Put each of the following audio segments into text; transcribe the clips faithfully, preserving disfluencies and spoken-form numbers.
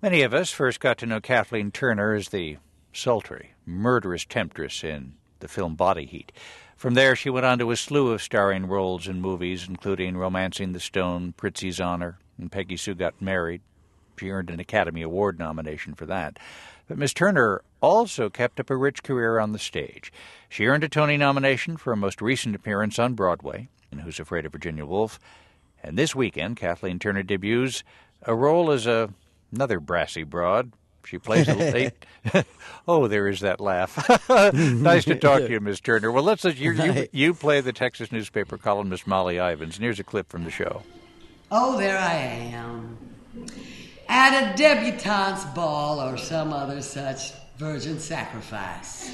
Many of us first got to know Kathleen Turner as the sultry, murderous temptress in the film Body Heat. From there, she went on to a slew of starring roles in movies, including Romancing the Stone, Prizzi's Honor, and Peggy Sue Got Married. She earned an Academy Award nomination for that. But Miss Turner also kept up a rich career on the stage. She earned a Tony nomination for a most recent appearance on Broadway in Who's Afraid of Virginia Woolf. And this weekend, Kathleen Turner debuts a role as a, another brassy broad. She plays a late... oh, there is that laugh. Nice to talk to you, Miss Turner. Well, let's you, you, you play the Texas newspaper columnist Molly Ivins. And here's a clip from the show. Oh, there I am. At a debutante's ball or some other such virgin sacrifice.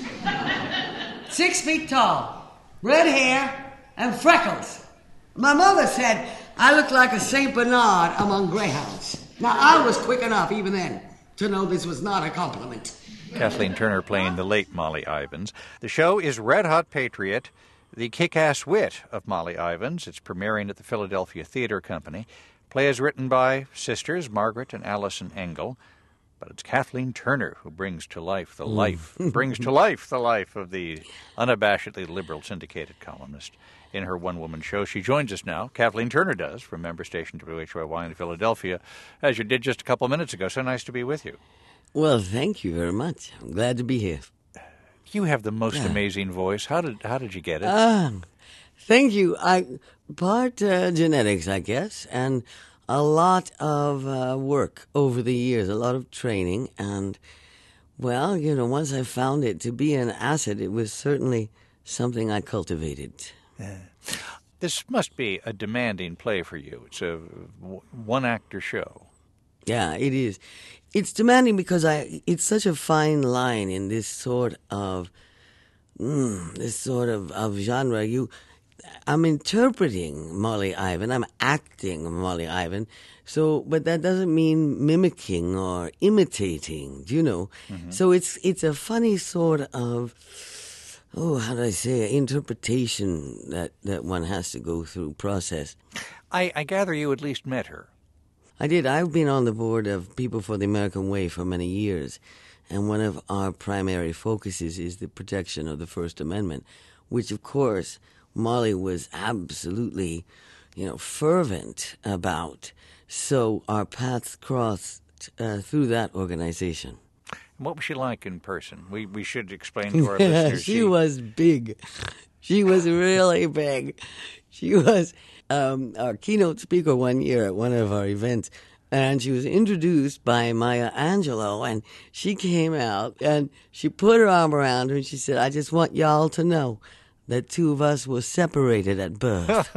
Six feet tall, red hair, and freckles. My mother said I looked like a Saint Bernard among greyhounds. Now, I was quick enough, even then, to know this was not a compliment. Kathleen Turner playing the late Molly Ivins. The show is Red Hot Patriot, the kick-ass wit of Molly Ivins. It's premiering at the Philadelphia Theater Company. Play is written by sisters Margaret and Allison Engel, but it's Kathleen Turner who brings to life the life, brings to life the life of the unabashedly liberal syndicated columnist in her one-woman show. She joins us now, Kathleen Turner does, from member station W H Y Y in Philadelphia, as you did just a couple minutes ago. So nice to be with you. Well, thank you very much. I'm glad to be here. You have the most yeah. amazing voice. How did how did you get it? Uh, thank you. I part uh, genetics, I guess, and a lot of uh, work over the years, a lot of training, and well, you know, once I found it to be an asset, it was certainly something I cultivated. Yeah. This must be a demanding play for you. It's a one-actor show. Yeah, it is. It's demanding because I. It's such a fine line in this sort of, mm, this sort of, of genre. You, I'm interpreting Molly Ivin. I'm acting Molly Ivin. So, but that doesn't mean mimicking or imitating. Do you know? Mm-hmm. So it's it's a funny sort of. Oh, how do I say it? Interpretation that, that one has to go through, process. I, I gather you at least met her. I did. I've been on the board of People for the American Way for many years, and one of our primary focuses is the protection of the First Amendment, which, of course, Molly was absolutely, you know, fervent about. So our paths crossed uh, through that organization. What was she like in person? We we should explain to our listeners. She, she was big. She was really big. She was um, our keynote speaker one year at one of our events, and she was introduced by Maya Angelou, and she came out, and she put her arm around her, and she said, I just want y'all to know that two of us were separated at birth.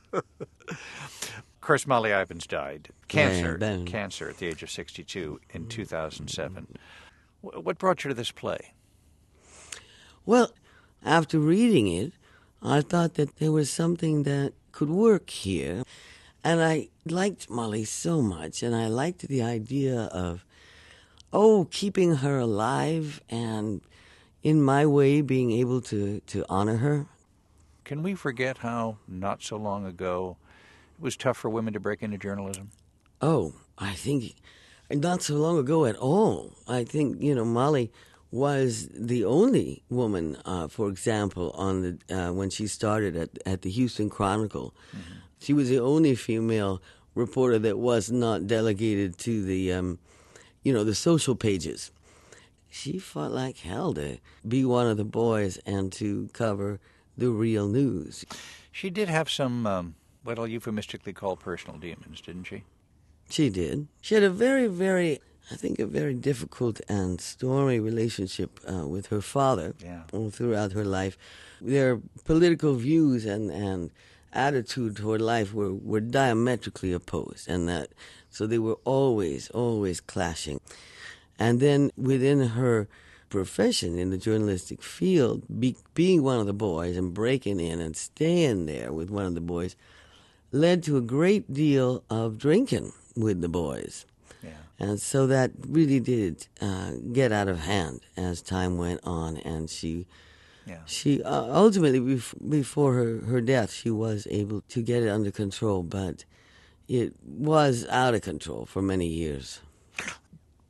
Of course, Molly Ivins died. Cancer. Yeah, cancer at the age of sixty-two in two thousand seven. What brought you to this play? Well, after reading it, I thought that there was something that could work here. And I liked Molly so much, and I liked the idea of, oh, keeping her alive and, in my way, being able to, to honor her. Can we forget how, not so long ago, it was tough for women to break into journalism? Oh, I think... Not so long ago at all. I think, you know, Molly was the only woman, uh, for example, on the uh, when she started at, at the Houston Chronicle. Mm-hmm. She was the only female reporter that was not delegated to the, um, you know, the social pages. She fought like hell to be one of the boys and to cover the real news. She did have some, um, what I'll euphemistically call personal demons, didn't she? She did. She had a very, very, I think, a very difficult and stormy relationship uh, with her father yeah. all throughout her life. Their political views and, and attitude toward life were, were diametrically opposed, and that so they were always, always clashing. And then within her profession in the journalistic field, be, being one of the boys and breaking in and staying there with one of the boys led to a great deal of drinking with the boys. Yeah. And so that really did uh, get out of hand as time went on, and she yeah. she uh, ultimately, bef- before her, her death, she was able to get it under control, but it was out of control for many years.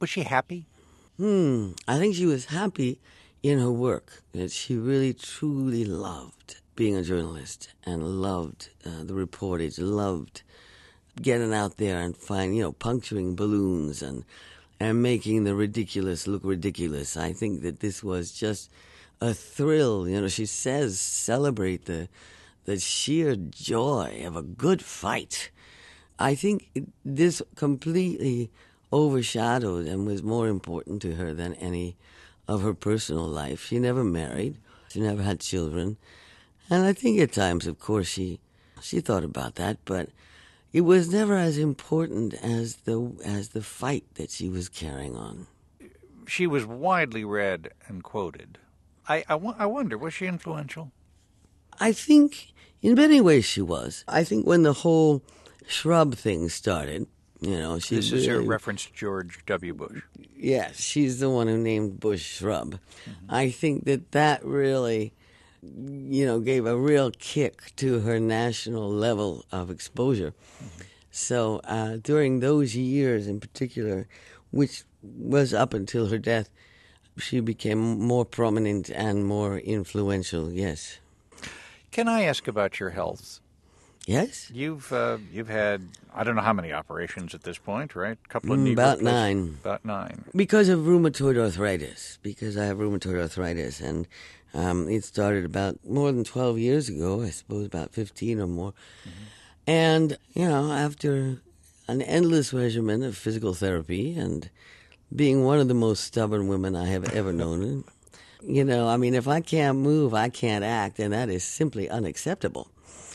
Was she happy? Hmm. I think she was happy in her work, that she really, truly loved being a journalist and loved uh, the reportage, loved getting out there and find, you know, puncturing balloons and and making the ridiculous look ridiculous. I think that this was just a thrill. You know, she says celebrate the the sheer joy of a good fight. I think it, this completely overshadowed and was more important to her than any of her personal life. She never married. She never had children. And I think at times, of course, she she thought about that, but it was never as important as the as the fight that she was carrying on. She was widely read and quoted. I, I, I wonder, was she influential? I think in many ways she was. I think when the whole shrub thing started, you know, she This is really, a reference to George W. Bush. yes, she's the one who named Bush Shrub. Mm-hmm. I think that that really, you know, gave a real kick to her national level of exposure. Mm-hmm. So uh, during those years in particular, which was up until her death, she became more prominent and more influential, yes. Can I ask about your health? Yes? You've uh, you've had, I don't know how many operations at this point, right? A couple of knee About replacements. nine. About nine. Because of rheumatoid arthritis, because I have rheumatoid arthritis, and um, it started about more than twelve years ago, I suppose about fifteen or more. Mm-hmm. And, you know, after an endless regimen of physical therapy and being one of the most stubborn women I have ever known, you know, I mean, if I can't move, I can't act, and that is simply unacceptable.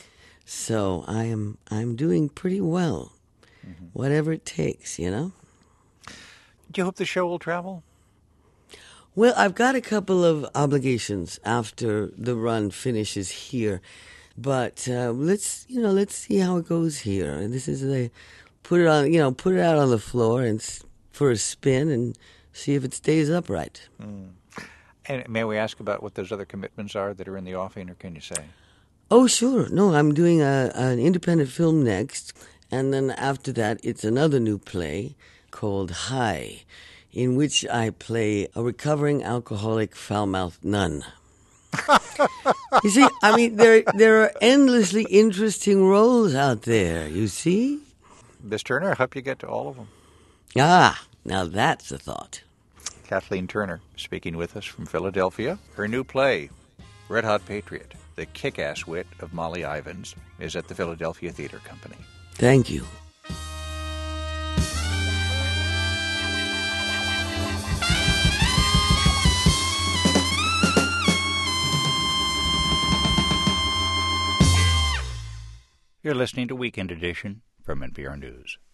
So I am I'm doing pretty well, mm-hmm. whatever it takes, you know. Do you hope the show will travel? Well, I've got a couple of obligations after the run finishes here, but uh, let's you know let's see how it goes here. And this is a put it on you know put it out on the floor and for a spin and see if it stays upright. Mm. And may we ask about what those other commitments are that are in the offing, or can you say? Oh, sure. No, I'm doing a, an independent film next, and then after that, it's another new play called High, in which I play a recovering alcoholic foul-mouthed nun. You see, I mean, there there are endlessly interesting roles out there, you see? Miss Turner, I hope you get to all of them. Ah, now that's a thought. Kathleen Turner speaking with us from Philadelphia. Her new play, Red Hot Patriot, the kick-ass wit of Molly Ivins, is at the Philadelphia Theater Company. Thank you. You're listening to Weekend Edition from N P R News.